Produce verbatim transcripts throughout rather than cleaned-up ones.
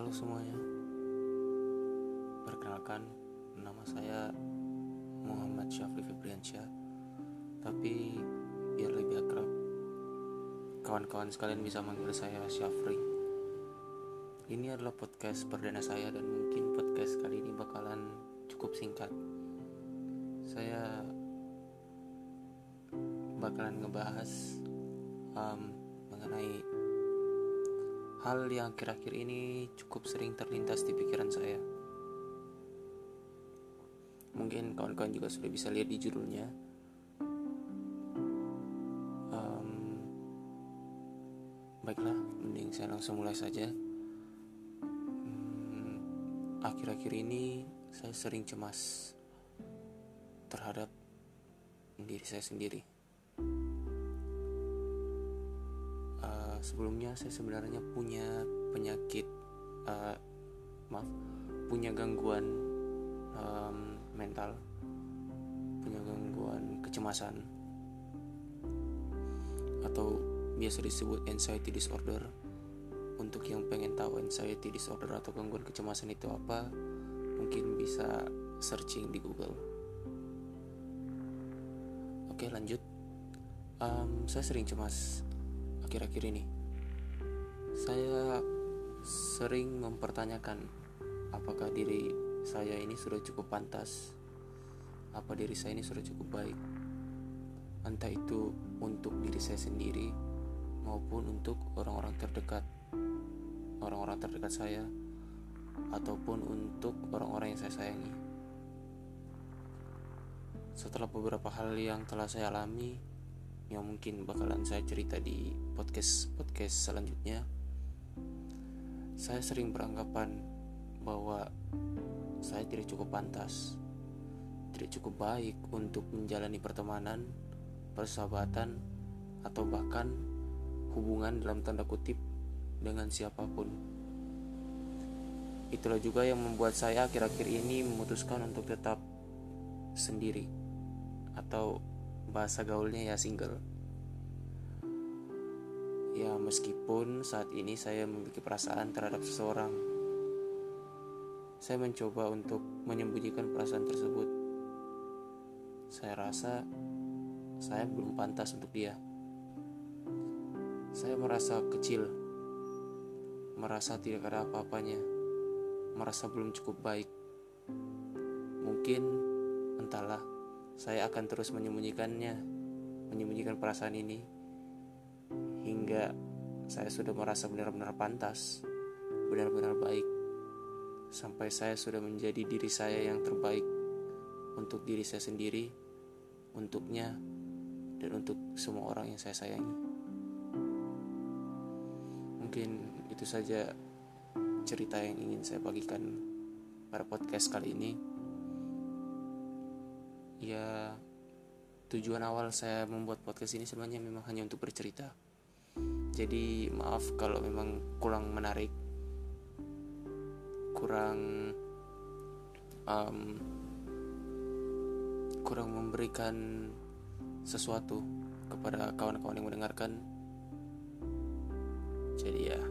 Halo semuanya, perkenalkan nama saya Muhammad Syafri Febriansyah. Tapi biar lebih akrab, kawan-kawan sekalian bisa manggil saya Syafri. Ini adalah podcast perdana saya dan mungkin podcast kali ini bakalan cukup singkat. Saya bakalan ngebahas um, mengenai hal yang akhir-akhir ini cukup sering terlintas di pikiran saya. Mungkin kawan-kawan juga sudah bisa lihat di judulnya. um, Baiklah, mending saya langsung mulai saja. hmm, Akhir-akhir ini saya sering cemas terhadap diri saya sendiri. Sebelumnya saya sebenarnya punya penyakit uh, maaf punya gangguan um, mental, punya gangguan kecemasan atau biasa disebut anxiety disorder. Untuk yang pengen tahu anxiety disorder atau gangguan kecemasan itu apa, mungkin bisa searching di Google. Oke, lanjut. um, Saya sering cemas akhir-akhir ini. Saya sering mempertanyakan apakah diri saya ini sudah cukup pantas, apa diri saya ini sudah cukup baik, entah itu untuk diri saya sendiri maupun untuk orang-orang terdekat, orang-orang terdekat saya, ataupun untuk orang-orang yang saya sayangi. Setelah beberapa hal yang telah saya alami, yang mungkin bakalan saya cerita di podcast-podcast selanjutnya, saya sering beranggapan bahwa saya tidak cukup pantas, tidak cukup baik untuk menjalani pertemanan, persahabatan, atau bahkan hubungan dalam tanda kutip dengan siapapun. Itulah juga yang membuat saya akhir-akhir ini memutuskan untuk tetap sendiri, atau bahasa gaulnya ya single. Ya, meskipun saat ini saya memiliki perasaan terhadap seseorang, saya mencoba untuk menyembunyikan perasaan tersebut. Saya rasa saya belum pantas untuk dia. Saya merasa kecil, merasa tidak ada apa-apanya, merasa belum cukup baik. Mungkin, entahlah, saya akan terus menyembunyikannya, menyembunyikan perasaan ini, hingga saya sudah merasa benar-benar pantas, benar-benar baik, sampai saya sudah menjadi diri saya yang terbaik untuk diri saya sendiri, untuknya, dan untuk semua orang yang saya sayangi. Mungkin itu saja cerita yang ingin saya bagikan pada podcast kali ini. Ya, tujuan awal saya membuat podcast ini sebenarnya memang hanya untuk bercerita. Jadi maaf kalau memang kurang menarik, kurang um, kurang memberikan sesuatu kepada kawan-kawan yang mendengarkan. Jadi ya,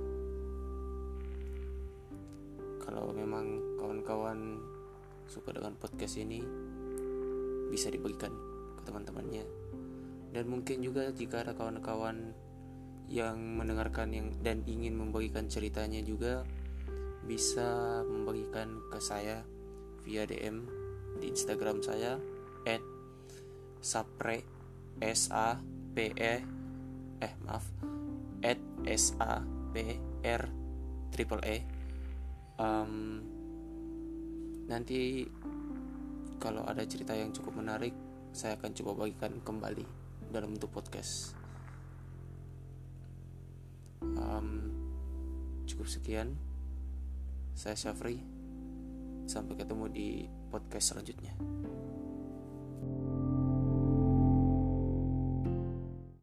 kalau memang kawan-kawan suka dengan podcast ini, bisa dibagikan ke teman-temannya. Dan mungkin juga jika ada kawan-kawan yang mendengarkan yang dan ingin membagikan ceritanya juga, bisa membagikan ke saya via D M di Instagram saya et sapre s a p e eh maaf et s a p r triple e. Um, nanti kalau ada cerita yang cukup menarik, saya akan coba bagikan kembali dalam bentuk podcast. Um, cukup sekian. Saya Syafri. Sampai ketemu di podcast selanjutnya.